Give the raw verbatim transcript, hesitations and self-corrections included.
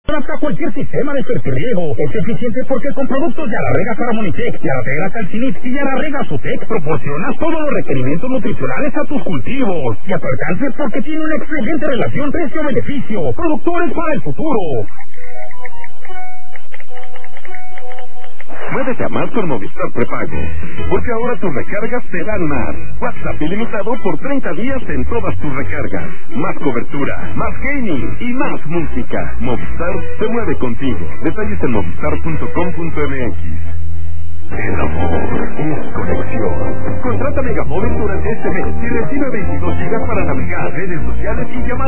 Hasta cualquier sistema de fertirriego. Es eficiente porque con productos Yararrega Caramonitec, Yararrega Calcinit y Yararrega Sotec proporcionas todos los requerimientos nutricionales a tus cultivos y a tu alcance porque tiene una excelente relación precio-beneficio. Productores para el futuro. Muévete a más con Movistar Prepago, porque ahora tus recargas te dan más. WhatsApp ilimitado por treinta días en todas tus recargas. Más cobertura, más gaming y más música. Movistar se mueve contigo. Detalles en movistar punto com punto m x. El amor es conexión. Contrata Megamóvil durante este mes y recibe veintidós gigas para navegar, redes sociales y llamadas.